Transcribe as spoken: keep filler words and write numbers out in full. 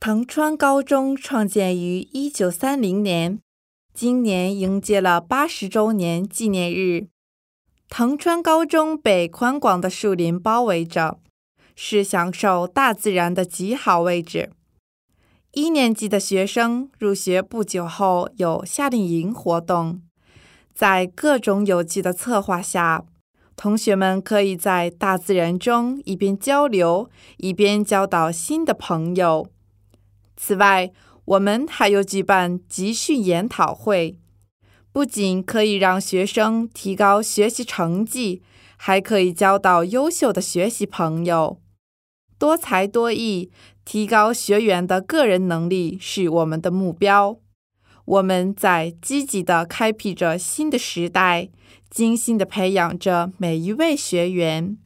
藤川高中创建于一九三零年，今年迎接了八十周年纪念日。藤川高中被宽广的树林包围着，是享受大自然的极好位置。一年级的学生入学不久后有夏令营活动，在各种有趣的策划下，同学们可以在大自然中一边交流，一边交到新的朋友。此外，我们还有举办集训研讨会，不仅可以让学生提高学习成绩，还可以交到优秀的学习朋友。多才多艺，提高学员的个人能力是我们的目标。我们在积极地开辟着新的时代，精心地培养着每一位学员。